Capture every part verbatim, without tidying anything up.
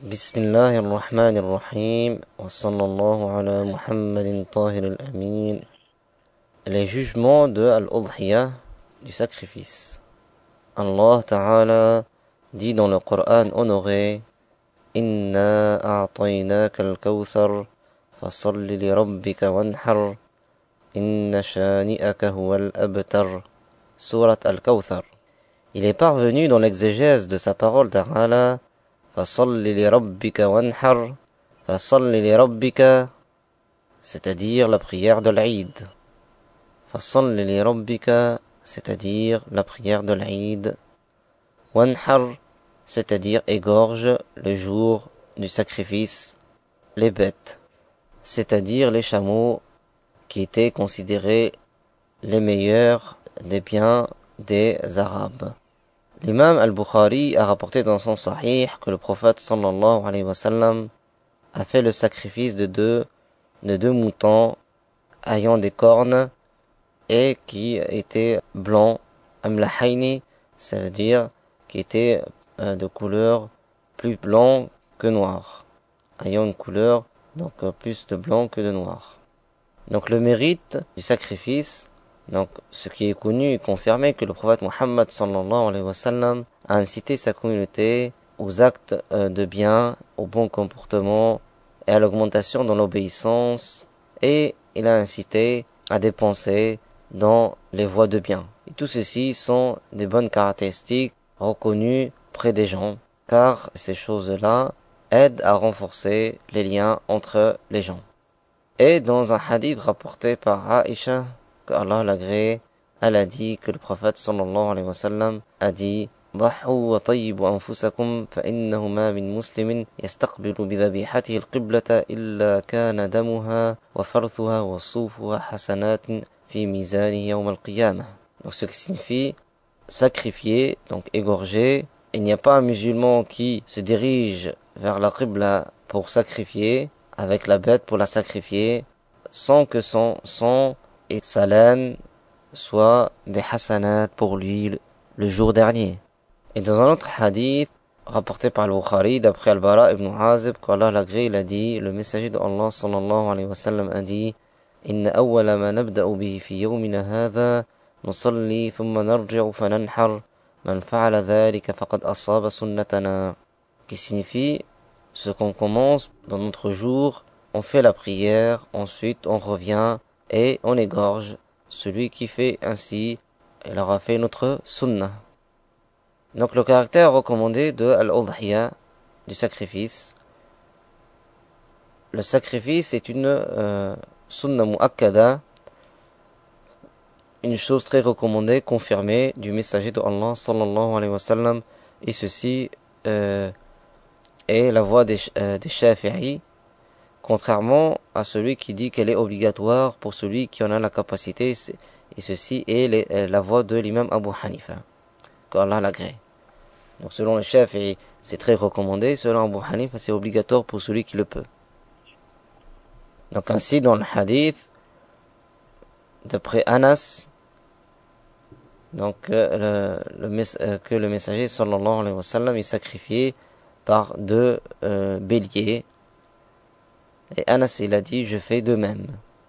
بسم الله الرحمن الرحيم وصلى الله على محمد طاهر الأمين. Les jugements de Al-Udhiyah, du sacrifice. Allah Ta'ala dit dans le Coran honoré: Inna a'taynaka al-kawthar fasalli li rabbika wanhar inna shani'aka huwa al-abtar. Surat Al-Kawthar. Il est parvenu dans l'exégèse de sa parole Ta'ala: Fasalli li rabbika wanhar, fasalli li rabbika, c'est-à-dire la prière de l'Aïd. Fasalli li rabbika, c'est-à-dire la prière de l'Aïd. Wanhar, c'est-à dire égorge le jour du sacrifice les bêtes, c'est-à-dire les chameaux qui étaient considérés les meilleurs des biens des Arabes. L'imam al-Bukhari a rapporté dans son sahih que le prophète sallallahu alayhi wa sallam a fait le sacrifice de deux, de deux moutons ayant des cornes et qui étaient blancs, amlahayni, ça veut dire qui étaient euh, de couleur plus blanc que noir, ayant une couleur donc plus de blanc que de noir. Donc le mérite du sacrifice, donc ce qui est connu et confirmé, que le prophète Muhammad sallallahu alayhi wa sallam a incité sa communauté aux actes euh, de bien, au bon comportement et à l'augmentation dans l'obéissance, et il a incité à dépenser dans les voies de bien. Et tout ceci sont des bonnes caractéristiques reconnues près des gens, car ces choses-là aident à renforcer les liens entre les gens. Et dans un hadith rapporté par Aïcha, que Allah l'agrée, elle a dit que le prophète sallallahu alayhi wa sallam a dit: ضحوا وطيبوا أنفسكم فإنه ما من مسلم يستقبل بذبيحته القبلة إلا كان دمها وفرثها وصوفها حسنات في ميزان يوم القيامة. Donc ce qui signifie sacrifier, donc égorger. Il n'y a pas un musulman qui se dirige vers la qibla pour sacrifier, avec la bête pour la sacrifier, sans que son sang et sa laine soient des hasanat pour lui le jour dernier. Et dans un autre hadith rapporté par le Bukhari d'après Al-Bara ibn Azib, qu'Allah l'agrée, il a dit, le messager de Allah sallallahu alayhi wa sallam a dit: Inna awwala ma nabda'u bihi fi yawmina hadha nusalli thumma narji'u fananhar man fa'ala dhalika faqad asaba sunnatana. Qui signifie, ce qu'on commence dans notre jour, on fait la prière, ensuite on revient et on égorge. Celui qui fait ainsi, il aura fait notre sunnah. Donc le caractère recommandé de Al-Udhiyah, du sacrifice. Le sacrifice est une euh, sunnah mu'akkada, une chose très recommandée, confirmée du messager de Allah sallallahu alayhi wa sallam, et ceci euh, est la voie des, euh, des Shafi'i, contrairement à celui qui dit qu'elle est obligatoire pour celui qui en a la capacité, et ceci est les, la voie de l'imam Abu Hanifa, qu'Allah l'agrée. Donc selon les chefs, c'est très recommandé, selon Abu Hanifa, c'est obligatoire pour celui qui le peut. Donc ainsi, dans le hadith, d'après Anas, donc euh, le, le, euh, que le messager sallallahu alayhi wa sallam est sacrifié par deux euh, béliers. Et Anas, il a dit: je fais de même.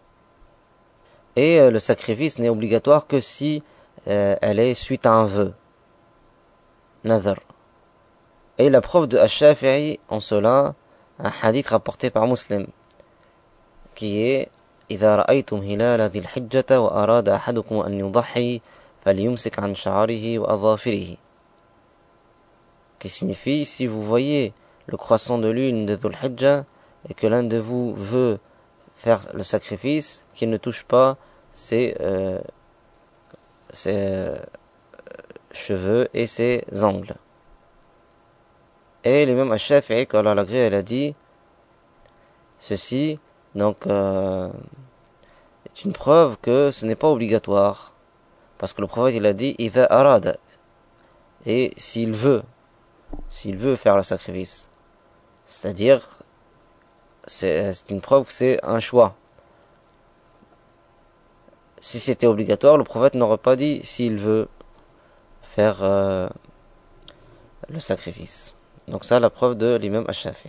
Et euh, le sacrifice n'est obligatoire que si euh, elle est suite à un vœu. Nadhr. Et la preuve de Ash-Shafi'i en cela, un hadith rapporté par Muslim, qui est: إذا رأيتم هلال ذي الحجة وأراد أحدكم أن يضحي فليمسك عن شعره وأظافره. Qui signifie, si vous voyez le croissant de lune de Dhul Hijjah et que l'un de vous veut faire le sacrifice, qu'il ne touche pas ses, euh, ses euh, cheveux et ses ongles. Et l'imam Ash-Shafi'i, qu'Allah l'agrée, elle a dit ceci, donc euh, est une preuve que ce n'est pas obligatoire, parce que le prophète il a dit idha arada, et s'il veut, s'il veut faire le sacrifice, c'est-à-dire c'est, c'est une preuve que c'est un choix. Si c'était obligatoire, le prophète n'aurait pas dit s'il veut faire euh, le sacrifice. Donc ça, la preuve de l'imam Ash-Shafi'i.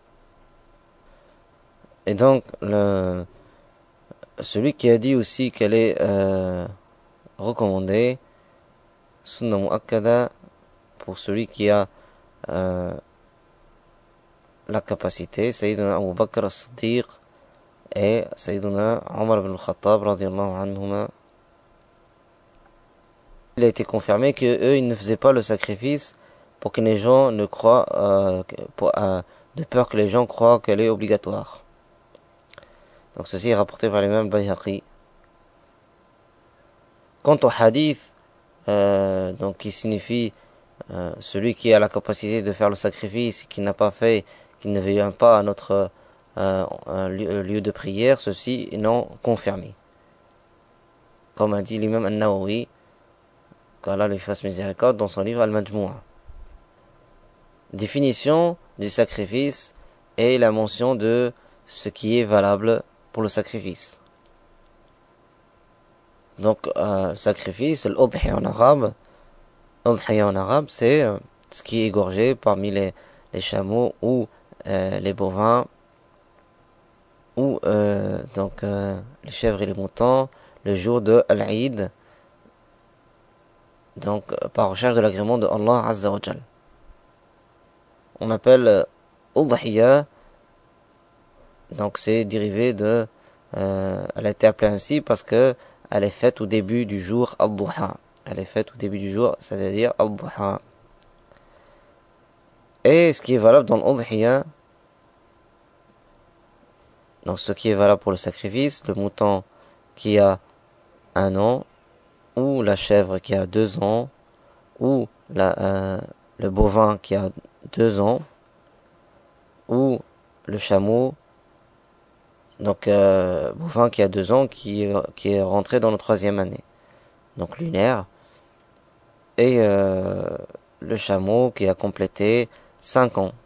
Et donc, le, celui qui a dit aussi qu'elle est euh, recommandée, Sunnah Mu'akkada, pour celui qui a euh, la capacité, Sayyidina Abu Bakr as-Siddiq et Sayyidina Omar ibn al-Khattab radiyallahu anhuma. Il a été confirmé que eux ils ne faisaient pas le sacrifice pour que les gens ne croient euh, pour, euh, de peur que les gens croient qu'elle est obligatoire. Donc ceci est rapporté par l'imam Bayhaqi. Quant au hadith, euh, donc qui signifie euh, celui qui a la capacité de faire le sacrifice, qui n'a pas fait, qui ne vient pas à notre euh, un lieu, lieu de prière, ceci est non confirmé. Comme a dit l'imam An-Nawawi, qu'Allah lui fasse miséricorde, dans son livre Al-Majmou'a. Définition du sacrifice et la mention de ce qui est valable pour le sacrifice. Donc, euh, sacrifice, l'udhiya en arabe, l'udhiya en arabe, c'est euh, ce qui est égorgé parmi les, les chameaux ou euh, les bovins, ou euh, donc euh, les chèvres et les moutons, le jour de Al-Eid, donc euh, par recherche de l'agrément de Allah Azza wa Jal. On appelle euh, udhiya, donc c'est dérivé de, euh, elle a été appelée ainsi parce que elle est faite au début du jour al-duha. Elle est faite au début du jour, c'est-à-dire al-duha. Et ce qui est valable dans l'udhiya, donc ce qui est valable pour le sacrifice, le mouton qui a un an, ou la chèvre qui a deux ans, ou la, euh, le bovin qui a deux ans, ou le chameau, donc euh, bovin qui a deux ans, qui, qui est rentré dans la troisième année, donc lunaire, et euh, le chameau qui a complété cinq ans.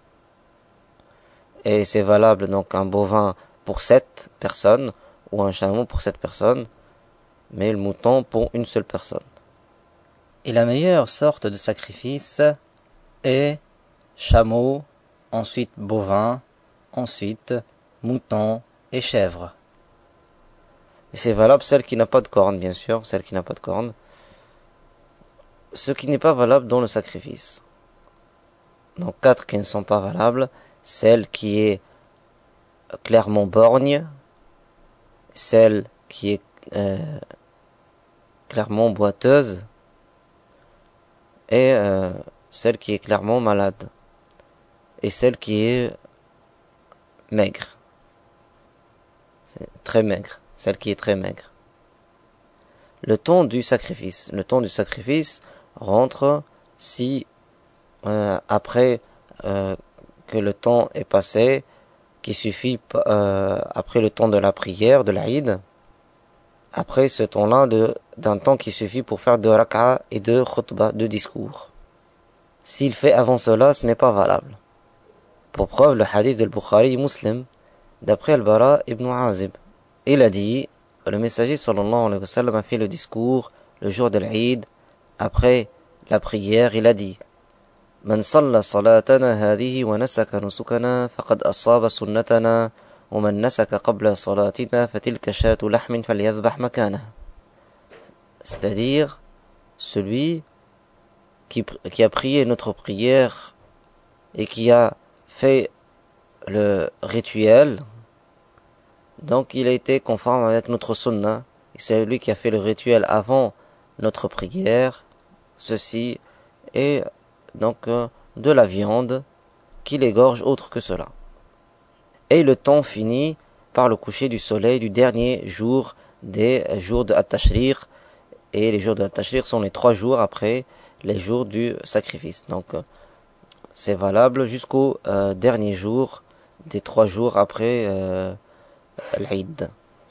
Et c'est valable donc un bovin pour sept personnes, ou un chameau pour sept personnes, mais le mouton pour une seule personne. Et la meilleure sorte de sacrifice est chameau, ensuite bovin, ensuite mouton et chèvre. Et c'est valable celle qui n'a pas de corne, bien sûr, celle qui n'a pas de corne. Ce qui n'est pas valable dans le sacrifice. Donc quatre qui ne sont pas valables, celle qui est clairement borgne, celle qui est euh, clairement boiteuse, et euh, celle qui est clairement malade, et celle qui est maigre. C'est très maigre, celle qui est très maigre. Le temps du sacrifice. Le temps du sacrifice rentre si euh, après euh, que le temps est passé, qu'il suffit euh, après le temps de la prière, de l'Aïd, après ce temps-là de d'un temps qui suffit pour faire de rak'a et de khutbah, de discours. S'il fait avant cela, ce n'est pas valable. Pour preuve, le hadith de Bukhari Muslim, d'après Al-Bara ibn Azib, il a dit, le messager sallallahu alayhi wa sallam a fait le discours le jour de l'Aïd, après la prière, il a dit, من صلى صلاتنا هذه ونسك نسكنا فقد أصاب سنتنا ومن نسك قبل صلاتنا فتلك شاة لحم فليذبح مكانه. C'est-à-dire celui qui, qui a prié notre prière et qui a fait le rituel, donc il a été conforme avec notre sunna, et c'est lui qui a fait le rituel avant notre prière, ceci est donc euh, de la viande qui l'égorge autre que cela. Et le temps finit par le coucher du soleil du dernier jour des jours de At-Tashriq, et les jours de At-Tashriq sont les trois jours après les jours du sacrifice. Donc euh, c'est valable jusqu'au euh, dernier jour des trois jours après euh, l'Aïd.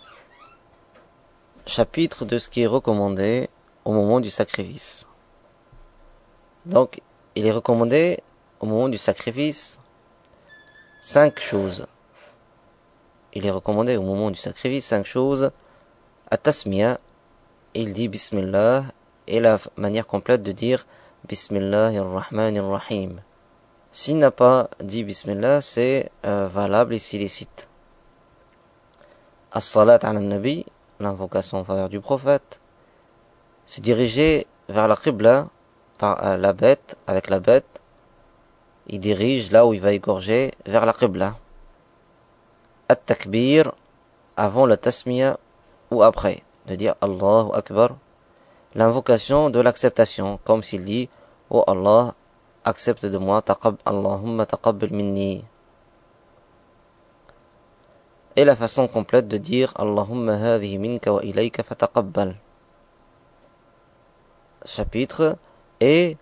Chapitre de ce qui est recommandé au moment du sacrifice. Donc il est recommandé au moment du sacrifice cinq choses. Il est recommandé au moment du sacrifice cinq choses. At-tasmiya, il dit Bismillah, et la manière complète de dire Bismillahir Rahmanir Rahim. S'il n'a pas dit Bismillah, c'est euh, valable et s'illicite. As-salat ala nabi, l'invocation en faveur du prophète, se diriger vers la qibla par euh, la bête, avec la bête, il dirige là où il va égorger vers la qibla. At-takbir, avant la tasmiya ou après, de dire Allahu Akbar, l'invocation de l'acceptation, comme s'il dit Oh Allah, accepte de moi, taqab, Allahumma taqabbal minni. Et la façon complète de dire Allahumma hadhihi minka wa ilayka fataqabbal. Chapitre. Et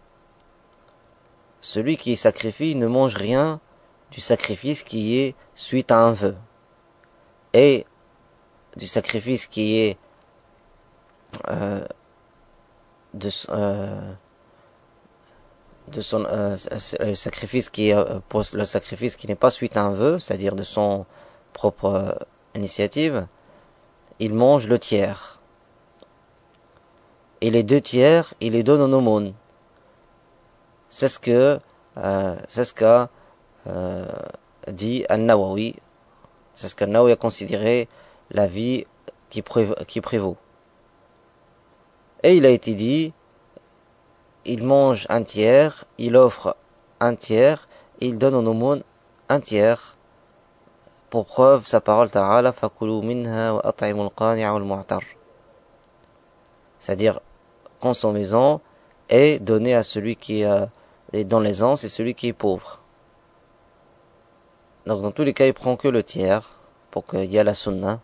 celui qui sacrifie ne mange rien du sacrifice qui est suite à un vœu. Et du sacrifice qui est euh, de, euh, de son euh, le sacrifice qui est euh, pour le sacrifice qui n'est pas suite à un vœu, c'est-à-dire de son propre euh, initiative, il mange le tiers. Et les deux tiers, il les donne en aumône. C'est ce que euh, c'est ce qu'a euh, dit An-Nawawi. C'est ce qu'An-Nawawi a considéré la vie qui, prév qui prévaut. Et il a été dit, il mange un tiers, il offre un tiers, et il donne en aumône un tiers. Pour preuve, sa parole Ta'ala, fakulu minha wa at'imul qani'a wal mu'tar. C'est-à-dire, consommez-en et donnez à celui qui est dans l'aisance et celui qui est pauvre. Donc, dans tous les cas, il prend que le tiers, pour qu'il y ait la sunna.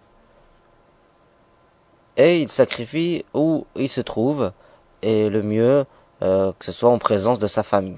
Et il sacrifie où il se trouve, et le mieux, euh, que ce soit en présence de sa famille.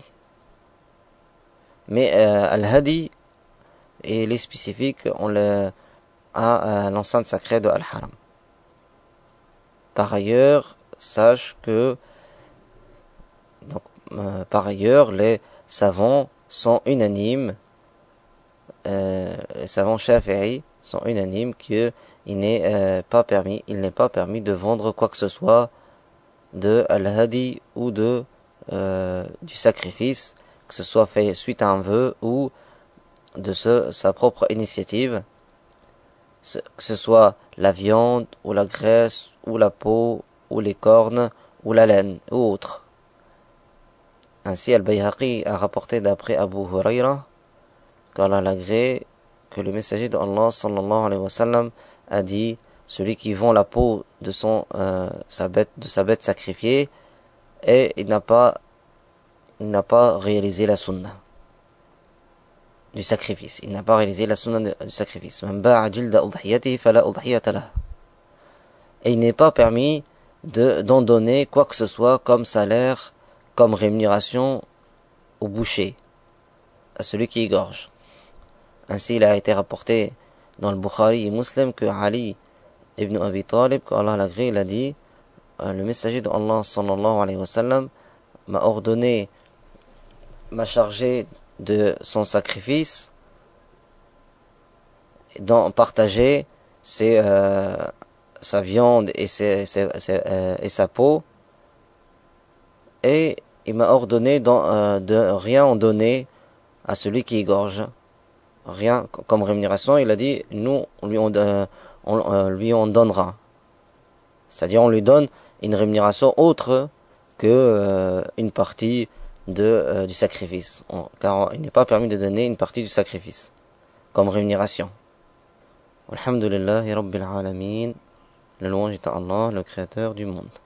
Mais euh, Al-Hadi, et les spécifiques, on le à, à l'enceinte sacrée de Al-Haram. Par ailleurs, sache que, donc, euh, par ailleurs, les savants sont unanimes, euh, les savants Shafi'i sont unanimes qu'il n'est euh, pas permis, il n'est pas permis de vendre quoi que ce soit de Al-Hadi ou de euh, du sacrifice, que ce soit fait suite à un vœu ou de ce, sa propre initiative, que ce soit la viande ou la graisse ou la peau ou les cornes ou la laine ou autre. Ainsi, Al-Bayhaqi a rapporté d'après Abu Huraira qu'Allah l'agré que le messager d'Allah sallallahu alayhi wa sallam a dit celui qui vend la peau de son euh, sa bête de sa bête sacrifiée et il n'a pas il n'a pas réalisé la sunna du sacrifice. Il n'a pas réalisé la sunna du sacrifice. Et il n'est pas permis de, d'en donner quoi que ce soit comme salaire, comme rémunération au boucher, à celui qui égorge. Ainsi, il a été rapporté dans le Bukhari et Muslim que Ali ibn Abi Talib, qu'Allah l'agré, il a dit, le messager de Allah sallallahu alayhi wa sallam m'a ordonné, m'a chargé de son sacrifice, d'en partager ses, euh, sa viande et, ses, ses, ses, euh, et sa peau, et il m'a ordonné d'en, euh, de rien en donner à celui qui égorge, rien comme rémunération. Il a dit nous on lui on, euh, on euh, lui on donnera, c'est-à-dire on lui donne une rémunération autre que euh, une partie de euh, du sacrifice, on, car il n'est pas permis de donner une partie du sacrifice comme rémunération. Alhamdulillahi Rabbil Alamin, le louange est à Allah, le créateur du monde.